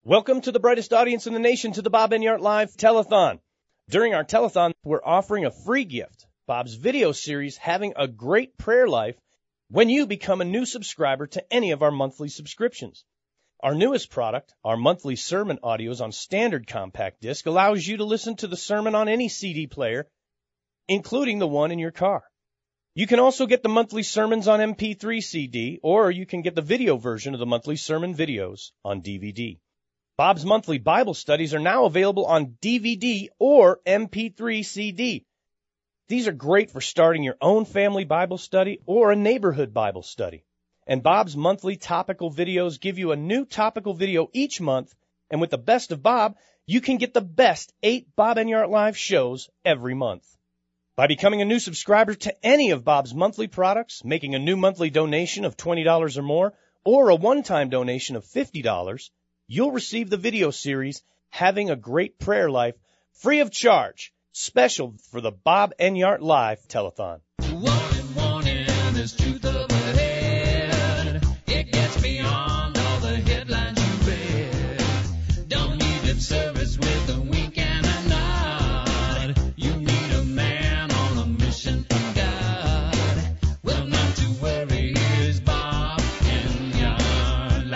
Welcome to the brightest audience in the nation to the Bob Enyart Live Telethon. During our telethon, we're offering a free gift, Bob's video series, Having a Great Prayer Life, when you become a new subscriber to any of our monthly subscriptions. Our newest product, our monthly sermon audios on standard compact disc, allows you to listen to the sermon on any CD player, including the one in your car. You can also get the monthly sermons on MP3 CD, or you can get the video version of the monthly sermon videos on DVD. Bob's monthly Bible studies are now available on DVD or MP3 CD. These are great for starting your own family Bible study or a neighborhood Bible study. And Bob's monthly topical videos give you a new topical video each month. And with the Best of Bob, you can get the best 8 Bob Enyart Live shows every month. By becoming a new subscriber to any of Bob's monthly products, making a new monthly donation of $20 or more, or a one-time donation of $50, you'll receive the video series, Having a Great Prayer Life, free of charge, special for the Bob Enyart Live Telethon. There's truth up ahead. It gets beyond all the headlines you read. Don't need lip service with a wink and a nod. You need a man on a mission from God. Well, not to worry, here's Bob Enyart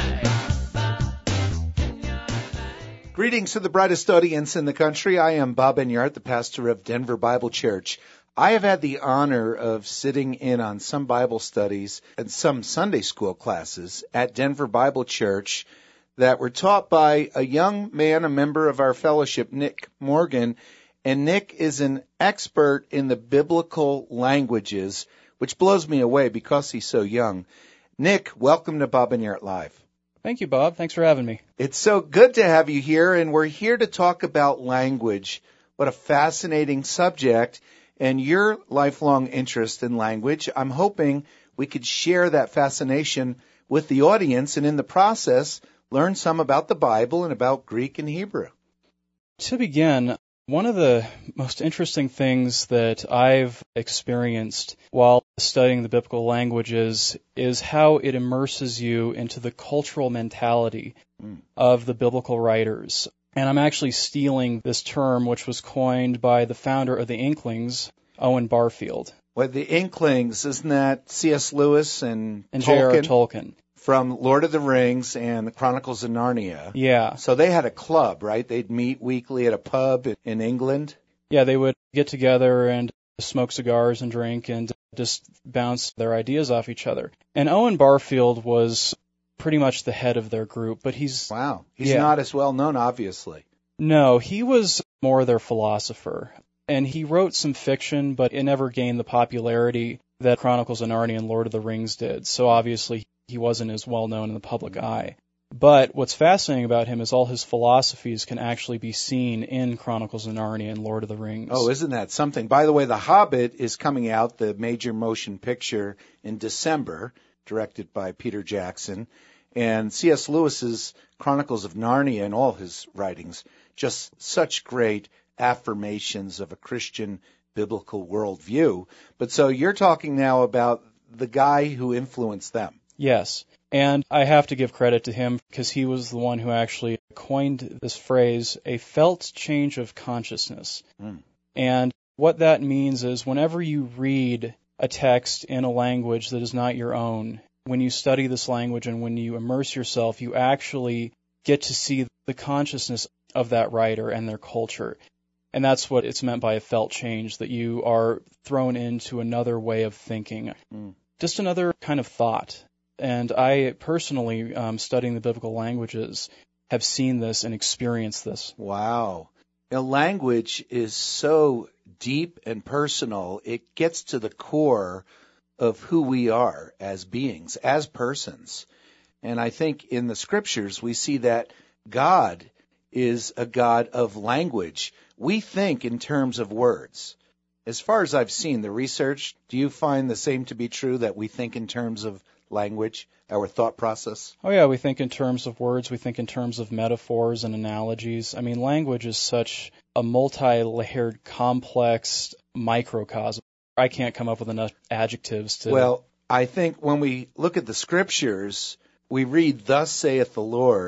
Live. Greetings to the brightest audience in the country. I am Bob Enyart, the pastor of Denver Bible Church. I have had the honor of sitting in on some Bible studies and some Sunday school classes at Denver Bible Church that were taught by a young man, a member of our fellowship, Nick Morgan. And Nick is an expert in the biblical languages, which blows me away because he's so young. Nick, welcome to Bob Enyart Live. Thank you, Bob. Thanks for having me. It's so good to have you here, and we're here to talk about language. What a fascinating subject, and your lifelong interest in language. I'm hoping we could share that fascination with the audience, and in the process, learn some about the Bible and about Greek and Hebrew. To begin, one of the most interesting things that I've experienced while studying the biblical languages is how it immerses you into the cultural mentality of the biblical writers. And I'm actually stealing this term, which was coined by the founder of the Inklings, Owen Barfield. Well, the Inklings, isn't that C.S. Lewis and J.R.R. Tolkien? From Lord of the Rings and the Chronicles of Narnia. Yeah. So they had a club, right? They'd meet weekly at a pub in England. Yeah, they would get together and smoke cigars and drink and just bounce their ideas off each other. And Owen Barfield was pretty much the head of their group, but he's not as well known, obviously. No, he was more their philosopher. And he wrote some fiction, but it never gained the popularity that Chronicles of Narnia and Lord of the Rings did. So obviously he wasn't as well known in the public eye. But what's fascinating about him is all his philosophies can actually be seen in Chronicles of Narnia and Lord of the Rings. Oh, isn't that something? By the way, The Hobbit is coming out, the major motion picture, in December, directed by Peter Jackson. And C.S. Lewis's Chronicles of Narnia and all his writings, just such great affirmations of a Christian biblical worldview. But so you're talking now about the guy who influenced them. Yes, and I have to give credit to him because he was the one who actually coined this phrase, a felt change of consciousness. And what that means is whenever you read a text in a language that is not your own, when you study this language and when you immerse yourself, you actually get to see the consciousness of that writer and their culture. And that's what it's meant by a felt change, that you are thrown into another way of thinking, just another kind of thought. And I personally, studying the biblical languages, have seen this and experienced this. Wow. Now, language is so deep and personal, it gets to the core of who we are as beings, as persons. And I think in the scriptures we see that God is a God of language. We think in terms of words. As far as I've seen the research, do you find the same to be true, that we think in terms of language, our thought process? Oh yeah, we think in terms of words, we think in terms of metaphors and analogies. I mean, language is such a multi-layered, complex microcosm. I can't come up with enough adjectives to... Well, I think when we look at the scriptures, we read, "Thus saith the Lord,"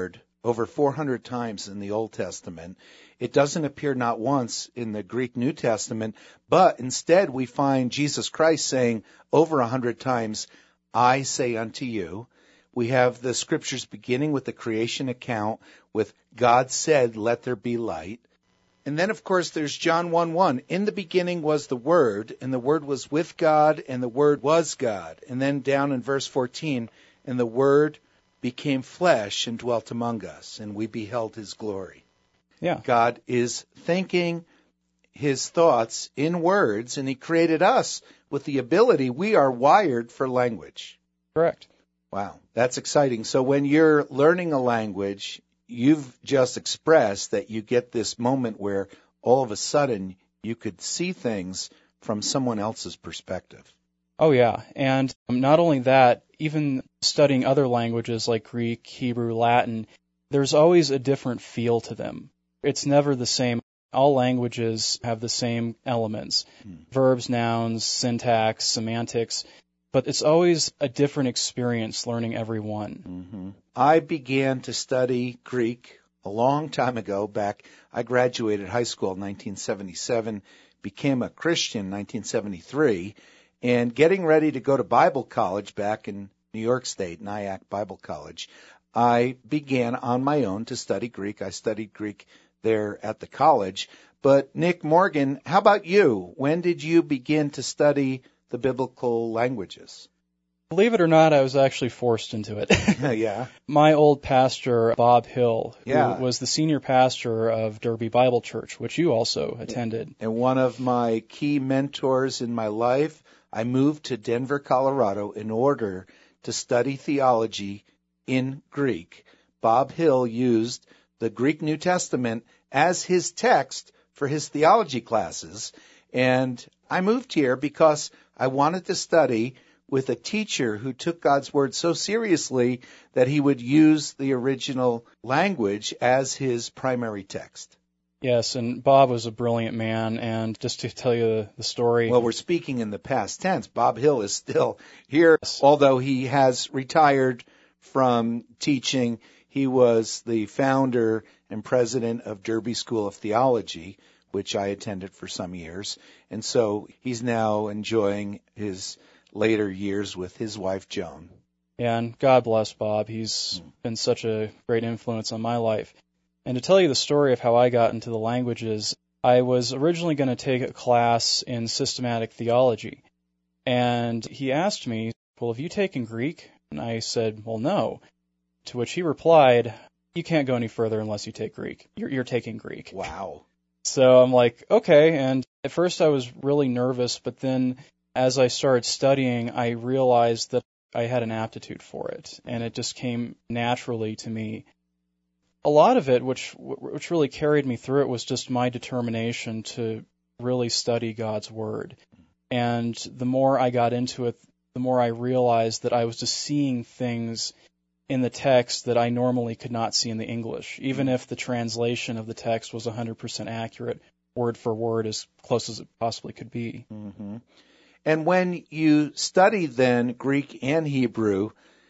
over 400 times in the Old Testament. It doesn't appear not once in the Greek New Testament, but instead we find Jesus Christ saying over 100 times, I say unto you. We have the scriptures beginning with the creation account with God said, let there be light. And then, of course, there's John 1:1. In the beginning was the Word, and the Word was with God, and the Word was God. And then down in verse 14, and the Word became flesh and dwelt among us, and we beheld his glory. Yeah. God is thinking his thoughts in words, and he created us with the ability. We are wired for language. Correct. Wow, that's exciting. So when you're learning a language, you've just expressed that you get this moment where all of a sudden you could see things from someone else's perspective. Oh, yeah. And not only that, even studying other languages like Greek, Hebrew, Latin, there's always a different feel to them. It's never the same. All languages have the same elements, verbs, nouns, syntax, semantics, but it's always a different experience learning every one. I began to study Greek a long time ago. I graduated high school in 1977, became a Christian in 1973, and getting ready to go to Bible college back in New York State, Nyack Bible College, I began on my own to study Greek. I studied Greek there at the college. But Nick Morgan, how about you? When did you begin to study the biblical languages? Believe it or not, I was actually forced into it. Yeah. My old pastor, Bob Hill, who Yeah. was the senior pastor of Derby Bible Church, which you also attended. And one of my key mentors in my life, I moved to Denver, Colorado in order to study theology in Greek. Bob Hill used the Greek New Testament as his text for his theology classes. And I moved here because I wanted to study with a teacher who took God's Word so seriously that he would use the original language as his primary text. Yes, and Bob was a brilliant man, and just to tell you the story. Well, we're speaking in the past tense. Bob Hill is still here, although he has retired from teaching. He was the founder and president of Derby School of Theology, which I attended for some years. And so he's now enjoying his later years with his wife, Joan. Yeah, and God bless Bob. He's been such a great influence on my life. And to tell you the story of how I got into the languages, I was originally going to take a class in systematic theology. And he asked me, well, have you taken Greek? And I said, well, no. To which he replied, you can't go any further unless you take Greek. You're taking Greek. Wow. So I'm like, okay. And at first I was really nervous, but then as I started studying, I realized that I had an aptitude for it, and it just came naturally to me. A lot of it, which really carried me through it, was just my determination to really study God's Word. And the more I got into it, the more I realized that I was just seeing things in the text that I normally could not see in the English, even if the translation of the text was 100% accurate, word for word, as close as it possibly could be. Mm-hmm. And when you study then Greek and Hebrew,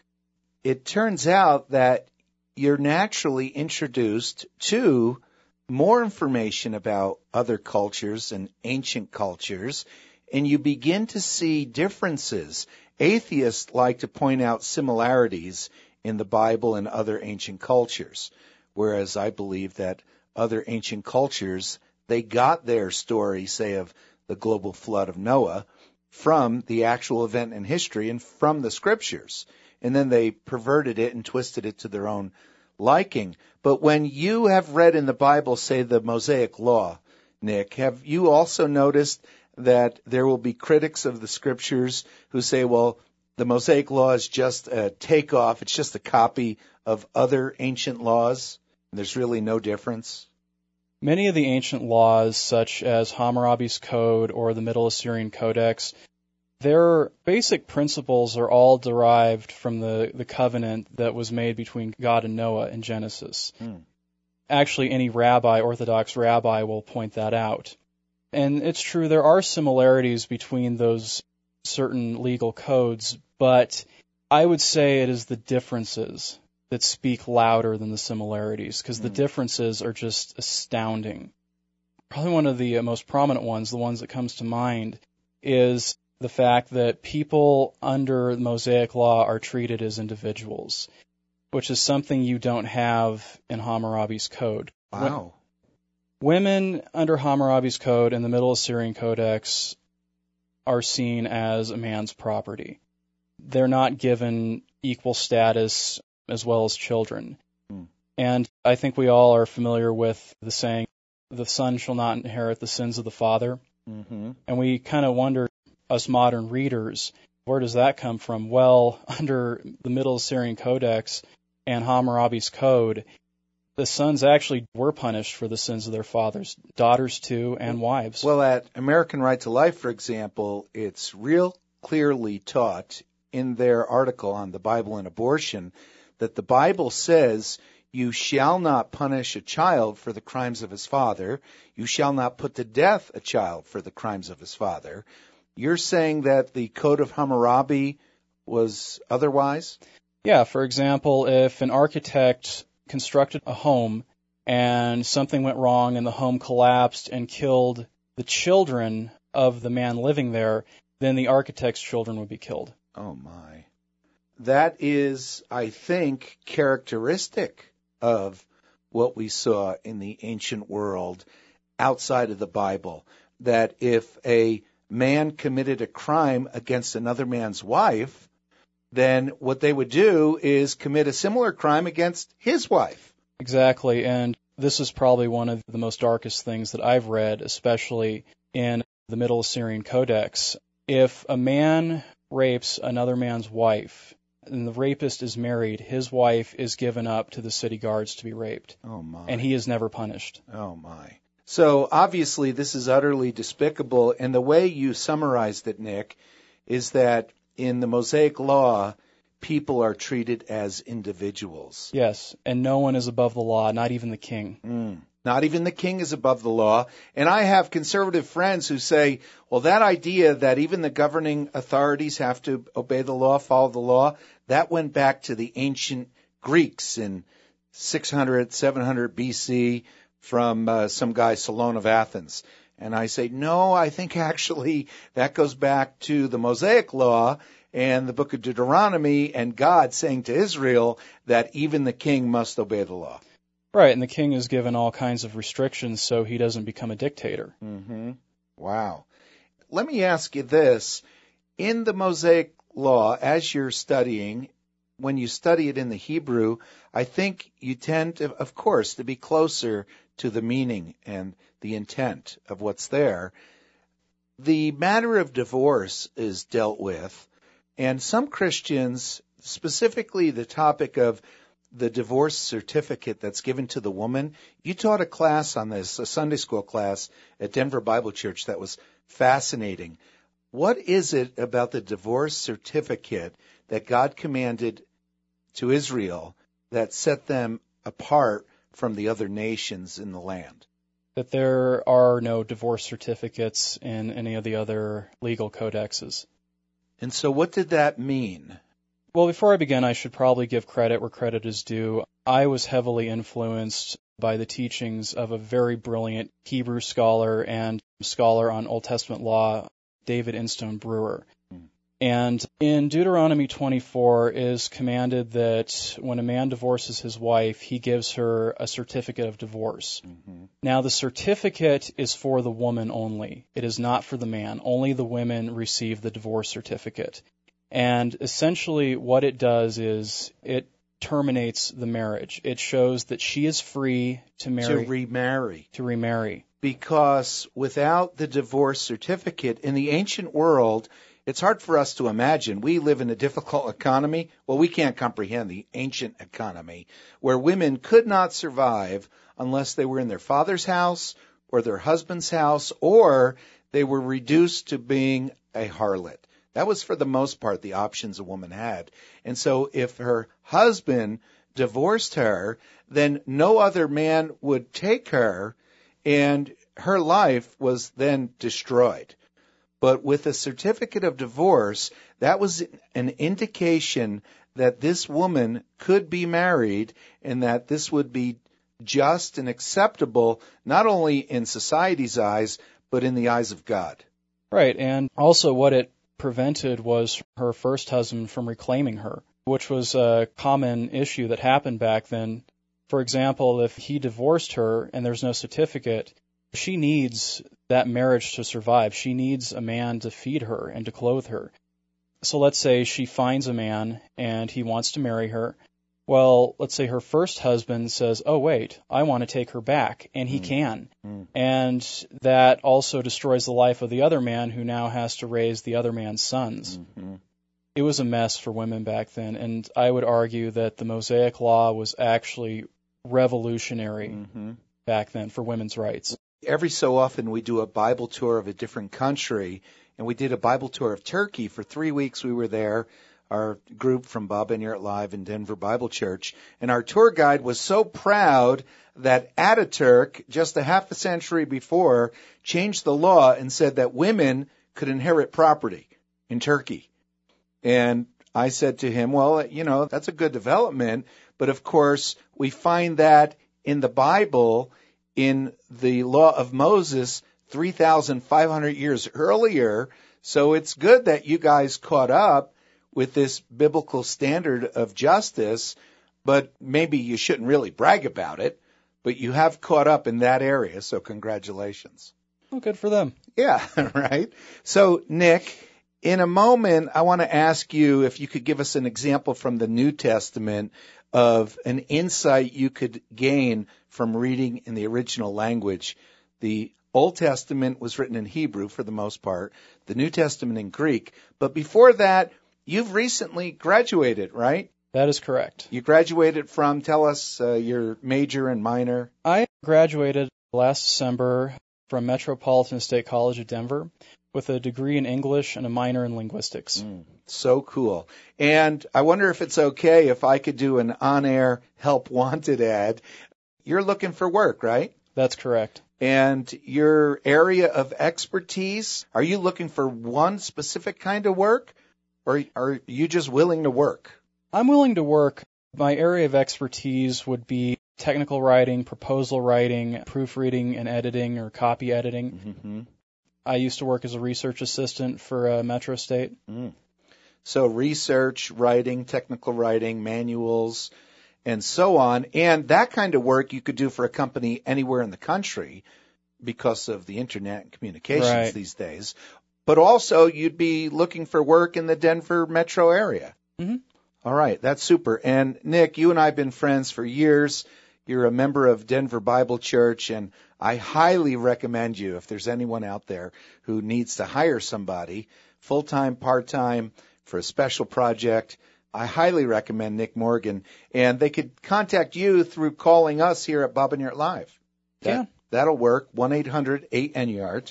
it turns out that you're naturally introduced to more information about other cultures and ancient cultures, and you begin to see differences. Atheists like to point out similarities in the Bible and other ancient cultures, whereas I believe that other ancient cultures, they got their story, say, of the global flood of Noah from the actual event in history and from the scriptures. And then they perverted it and twisted it to their own liking. But when you have read in the Bible, say, the Mosaic Law, Nick, have you also noticed that there will be critics of the scriptures who say, well, the Mosaic Law is just a takeoff, it's just a copy of other ancient laws, and there's really no difference? Many of the ancient laws, such as Hammurabi's Code or the Middle Assyrian Codex, their basic principles are all derived from the covenant that was made between God and Noah in Genesis. Actually, any Orthodox rabbi will point that out. And it's true, there are similarities between those certain legal codes, but I would say it is the differences that speak louder than the similarities, because the differences are just astounding. Probably one of the most prominent ones, the ones that comes to mind, is the fact that people under the Mosaic Law are treated as individuals, which is something you don't have in Hammurabi's Code. Wow. Women under Hammurabi's Code and the Middle Assyrian Codex are seen as a man's property. They're not given equal status as well as children. And I think we all are familiar with the saying, the son shall not inherit the sins of the father. And we kind of wonder, us modern readers, where does that come from? Well, under the Middle Assyrian Codex and Hammurabi's Code, the sons actually were punished for the sins of their fathers, daughters too, and wives. Well, at American Right to Life, for example, it's real clearly taught in their article on the Bible and abortion that the Bible says, you shall not punish a child for the crimes of his father. You shall not put to death a child for the crimes of his father. You're saying that the Code of Hammurabi was otherwise? Yeah, for example, if an architect constructed a home and something went wrong and the home collapsed and killed the children of the man living there, then the architect's children would be killed. Oh, my. That is, I think, characteristic of what we saw in the ancient world outside of the Bible, that if a man committed a crime against another man's wife, then what they would do is commit a similar crime against his wife. Exactly, and this is probably one of the most darkest things that I've read, especially in the Middle Assyrian Codex. If a man rapes another man's wife, and the rapist is married, his wife is given up to the city guards to be raped. Oh, my. And he is never punished. Oh, my. So, obviously, this is utterly despicable, and the way you summarized it, Nick, is that in the Mosaic Law, people are treated as individuals. Yes, and no one is above the law, not even the king. Not even the king is above the law. And I have conservative friends who say, well, that idea that even the governing authorities have to obey the law, follow the law, that went back to the ancient Greeks in 600, 700 BC from some guy, Solon of Athens. And I say, no, I think actually that goes back to the Mosaic Law and the book of Deuteronomy and God saying to Israel that even the king must obey the law. Right, and the king is given all kinds of restrictions so he doesn't become a dictator. Wow. Let me ask you this. In the Mosaic Law, as you're studying, when you study it in the Hebrew, I think you tend to, of course, to be closer to the meaning and the intent of what's there. The matter of divorce is dealt with, and some Christians, specifically the topic of the divorce certificate that's given to the woman. You taught a class on this, a Sunday school class at Denver Bible Church that was fascinating. What is it about the divorce certificate that God commanded to Israel that set them apart from the other nations in the land? That there are no divorce certificates in any of the other legal codexes. And so what did that mean? Well, before I begin, I should probably give credit where credit is due. I was heavily influenced by the teachings of a very brilliant Hebrew scholar and scholar on Old Testament law, David Instone Brewer. And in Deuteronomy 24 is commanded that when a man divorces his wife, he gives her a certificate of divorce. Now, the certificate is for the woman only. It is not for the man. Only the women receive the divorce certificate. And essentially what it does is it terminates the marriage. It shows that she is free to marry. To remarry. Because without the divorce certificate, in the ancient world, it's hard for us to imagine. We live in a difficult economy. Well, we can't comprehend the ancient economy, where women could not survive unless they were in their father's house or their husband's house, or they were reduced to being a harlot. That was, for the most part, the options a woman had. And so if her husband divorced her, then no other man would take her, and her life was then destroyed. But with a certificate of divorce, that was an indication that this woman could be married and that this would be just and acceptable, not only in society's eyes, but in the eyes of God. Right, and also what it prevented was her first husband from reclaiming her, which was a common issue that happened back then. For example, if he divorced her and there's no certificate, she needs that marriage to survive. She needs a man to feed her and to clothe her. So let's say she finds a man and he wants to marry her. Well, let's say her first husband says, oh, wait, I want to take her back, and he can. And that also destroys the life of the other man who now has to raise the other man's sons. It was a mess for women back then, and I would argue that the Mosaic Law was actually revolutionary back then for women's rights. Every so often we do a Bible tour of a different country, and we did a Bible tour of Turkey. For 3 weeks we were there, our group from Bob Enyart Live in Denver Bible Church, and our tour guide was so proud that Ataturk, just a half a century before, changed the law and said that women could inherit property in Turkey. And I said to him, well, you know, that's a good development, but of course we find that in the Bible, in the law of Moses, 3,500 years earlier, so it's good that you guys caught up with this biblical standard of justice, but maybe you shouldn't really brag about it, but you have caught up in that area, so congratulations. Well, good for them. Yeah, right? So, Nick, in a moment, I want to ask you if you could give us an example from the New Testament of an insight you could gain from reading in the original language. The Old Testament was written in Hebrew for the most part, the New Testament in Greek, but before that, you've recently graduated, right? That is correct. You graduated from, tell us your major and minor. I graduated last December from Metropolitan State College of Denver with a degree in English and a minor in linguistics. So cool. And I wonder if it's okay if I could do an on-air help wanted ad. You're looking for work, right? That's correct. And your area of expertise, are you looking for one specific kind of work? Or are you just willing to work? I'm willing to work. My area of expertise would be technical writing, proposal writing, proofreading and editing or copy editing. I used to work as a research assistant for Metro State. So research, writing, technical writing, manuals, and so on. And that kind of work you could do for a company anywhere in the country because of the internet and communications these days. But also, you'd be looking for work in the Denver metro area. All right, that's super. And Nick, you and I have been friends for years. You're a member of Denver Bible Church, and I highly recommend you, if there's anyone out there who needs to hire somebody, full-time, part-time, for a special project, I highly recommend Nick Morgan. And they could contact you through calling us here at Bob Enyart Live. That'll work, 1-800-8-ENYART.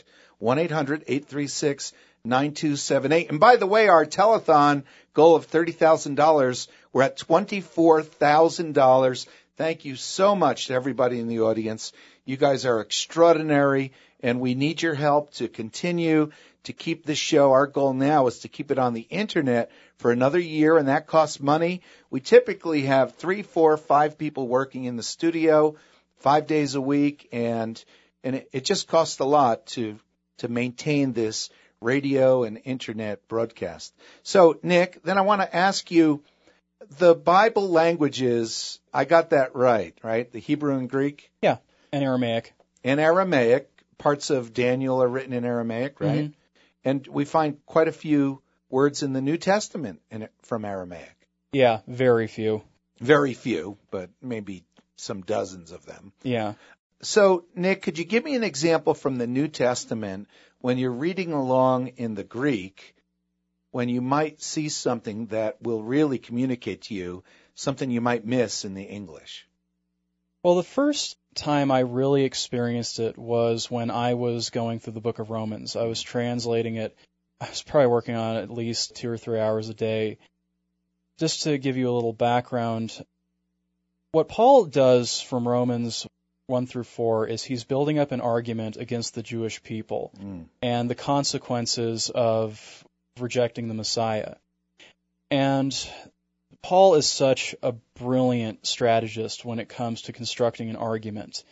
1-800-836-9278. And by the way, our telethon goal of $30,000, we're at $24,000. Thank you so much to everybody in the audience. You guys are extraordinary, and we need your help to continue to keep this show. Our goal now is to keep it on the internet for another year, and that costs money. We typically have 3, 4, 5 people working in the studio 5 days a week, and it just costs a lot to maintain this radio and internet broadcast. So, Nick, then I want to ask you, the Bible languages, I got that right? The Hebrew and Greek? Yeah, and Aramaic. And Aramaic. Parts of Daniel are written in Aramaic, right? And we find quite a few words in the New Testament from Aramaic. Yeah, very few. Very few, but maybe some dozens of them. Yeah. So, Nick, could you give me an example from the New Testament when you're reading along in the Greek, when you might see something that will really communicate to you, something you might miss in the English? Well, the first time I really experienced it was when I was going through the book of Romans. I was translating it. I was probably working on it at least 2 or 3 hours a day. Just to give you a little background, what Paul does from Romans 1 through 4 is he's building up an argument against the Jewish people and the consequences of rejecting the Messiah. And Paul is such a brilliant strategist when it comes to constructing an argument.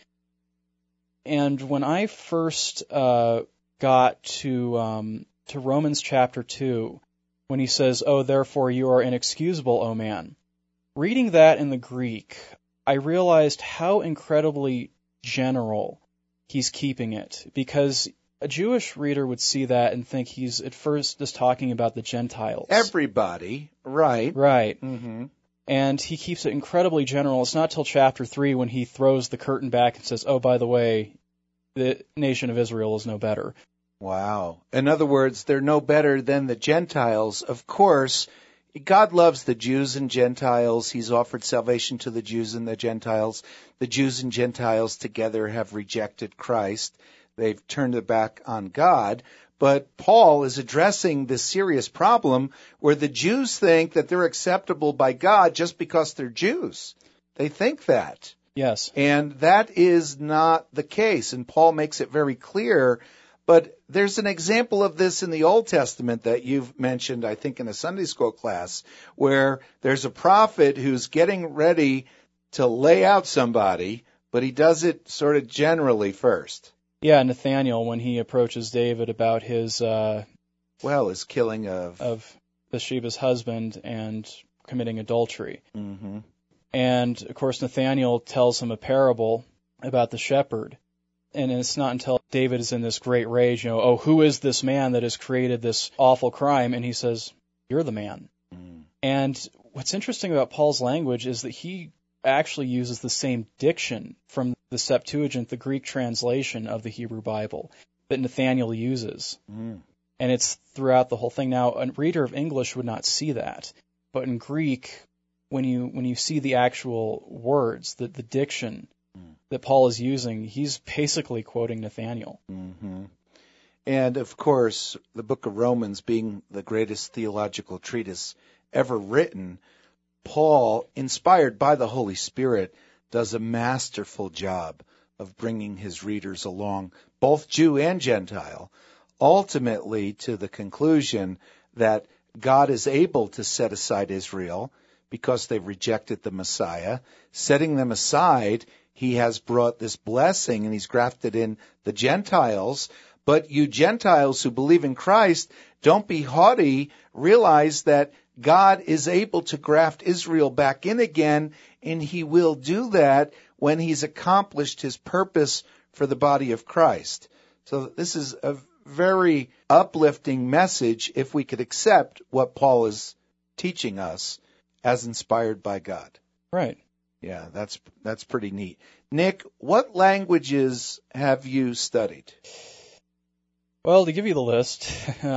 And when I first got to Romans chapter 2, when he says, "Oh, therefore you are inexcusable, O man," reading that in the Greek, I realized how incredibly general he's keeping it, because a Jewish reader would see that and think he's at first just talking about the Gentiles. Everybody, right. Right. Mm-hmm. And he keeps it incredibly general. It's not till chapter 3 when he throws the curtain back and says, "Oh, by the way, the nation of Israel is no better." Wow. In other words, they're no better than the Gentiles. Of course, God loves the Jews and Gentiles. He's offered salvation to the Jews and the Gentiles. The Jews and Gentiles together have rejected Christ. They've turned their back on God. But Paul is addressing this serious problem where the Jews think that they're acceptable by God just because they're Jews. They think that. Yes. And that is not the case. And Paul makes it very clear. But there's an example of this in the Old Testament that you've mentioned, I think, in a Sunday school class, where there's a prophet who's getting ready to lay out somebody, but he does it sort of generally first. Yeah, Nathaniel, when he approaches David about his his killing of Bathsheba's husband and committing adultery. Mm-hmm. And, of course, Nathaniel tells him a parable about the shepherd. And it's not until David is in this great rage, "Oh, who is this man that has created this awful crime?" And he says, "You're the man." Mm. And what's interesting about Paul's language is that he actually uses the same diction from the Septuagint, the Greek translation of the Hebrew Bible, that Nathaniel uses. Mm. And it's throughout the whole thing. Now, a reader of English would not see that. But in Greek, when you see the actual words, the diction that Paul is using, he's basically quoting Nathaniel. Mm-hmm. And, of course, the book of Romans being the greatest theological treatise ever written, Paul, inspired by the Holy Spirit, does a masterful job of bringing his readers along, both Jew and Gentile, ultimately to the conclusion that God is able to set aside Israel because they've rejected the Messiah. Setting them aside, he has brought this blessing, and he's grafted in the Gentiles. But you Gentiles who believe in Christ, don't be haughty. Realize that God is able to graft Israel back in again, and he will do that when he's accomplished his purpose for the body of Christ. So this is a very uplifting message if we could accept what Paul is teaching us as inspired by God. Right. Yeah, that's pretty neat. Nick, what languages have you studied? Well, to give you the list,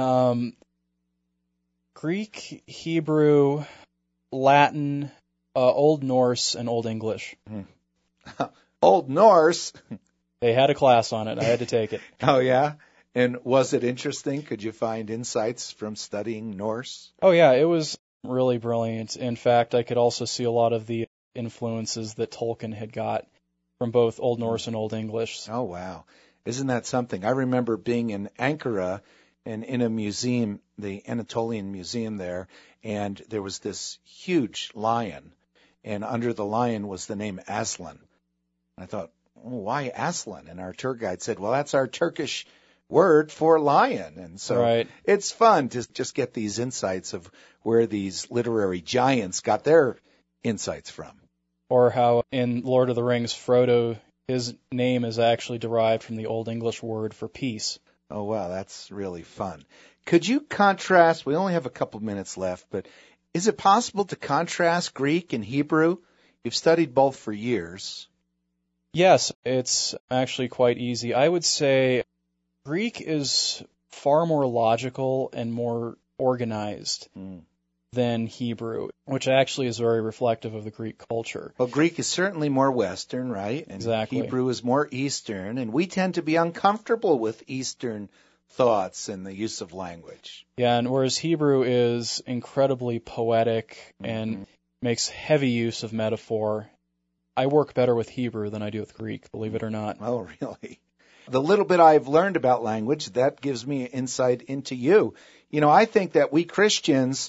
Greek, Hebrew, Latin, Old Norse, and Old English. Old Norse? They had a class on it. I had to take it. Oh, yeah? And was it interesting? Could you find insights from studying Norse? Oh, yeah, it was really brilliant. In fact, I could also see a lot of the influences that Tolkien had got from both Old Norse and Old English. Oh, wow. Isn't that something? I remember being in Ankara and in a museum, the Anatolian Museum there, and there was this huge lion, and under the lion was the name Aslan. I thought, why Aslan? And our tour guide said, well, that's our Turkish word for lion. And so It's fun to just get these insights of where these literary giants got their insights from. Or how in Lord of the Rings, Frodo, his name is actually derived from the Old English word for peace. Oh, wow, that's really fun. Could you contrast, we only have a couple minutes left, but is it possible to contrast Greek and Hebrew? You've studied both for years. Yes, it's actually quite easy. I would say Greek is far more logical and more organized than Hebrew, which actually is very reflective of the Greek culture. Well, Greek is certainly more Western, right? And exactly. Hebrew is more Eastern, and we tend to be uncomfortable with Eastern thoughts and the use of language. Yeah, and whereas Hebrew is incredibly poetic and makes heavy use of metaphor, I work better with Hebrew than I do with Greek, believe it or not. Oh, really? The little bit I've learned about language, that gives me insight into you. You know, I think that we Christians,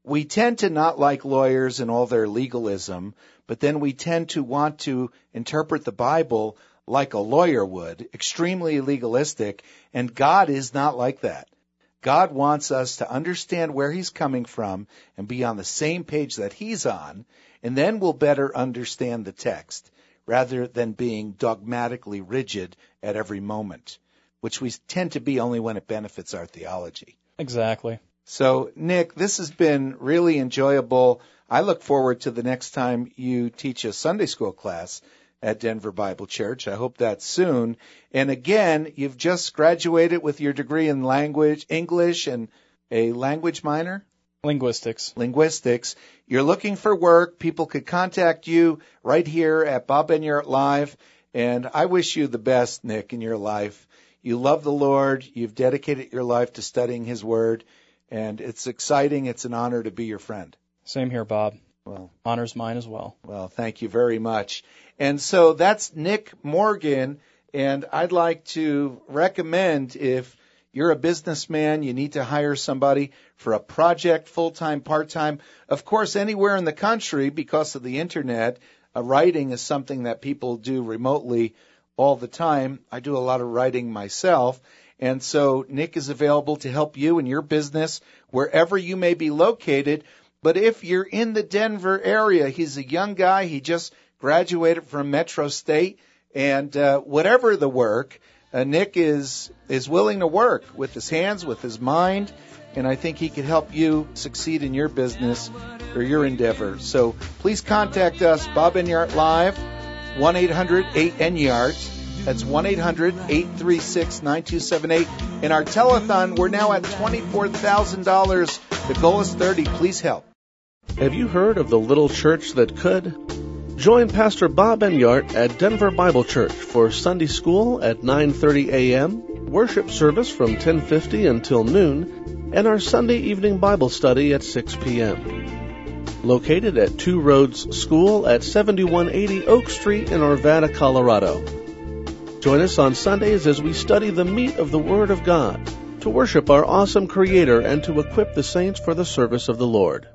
we tend to not like lawyers and all their legalism, but then we tend to want to interpret the Bible like a lawyer would, extremely legalistic, and God is not like that. God wants us to understand where He's coming from and be on the same page that He's on, and then we'll better understand the text, rather than being dogmatically rigid at every moment, which we tend to be only when it benefits our theology. Exactly. So, Nick, this has been really enjoyable. I look forward to the next time you teach a Sunday school class at Denver Bible Church. I hope that's soon. And again, you've just graduated with your degree in English, and a language minor? Linguistics. You're looking for work. People could contact you right here at Bob Enyart Live. And I wish you the best, Nick, in your life. You love the Lord. You've dedicated your life to studying His Word. And it's exciting. It's an honor to be your friend. Same here, Bob. Well, honor's mine as well. Well, thank you very much. And so that's Nick Morgan. And I'd like to recommend, if you're a businessman, you need to hire somebody for a project, full-time, part-time. Of course, anywhere in the country, because of the Internet, writing is something that people do remotely all the time. I do a lot of writing myself. And so Nick is available to help you in your business wherever you may be located. But if you're in the Denver area, he's a young guy. He just graduated from Metro State. And whatever the work, Nick is willing to work with his hands, with his mind. And I think he could help you succeed in your business or your endeavor. So please contact us, Bob Enyart Live, 1-800-8-ENYART. That's 1-800-836-9278. In our telethon, we're now at $24,000. The goal is 30. Please help. Have you heard of the little church that could? Join Pastor Bob Enyart at Denver Bible Church for Sunday school at 9:30 a.m., worship service from 10:50 until noon, and our Sunday evening Bible study at 6 p.m. Located at Two Roads School at 7180 Oak Street in Arvada, Colorado. Join us on Sundays as we study the meat of the Word of God, to worship our awesome Creator and to equip the saints for the service of the Lord.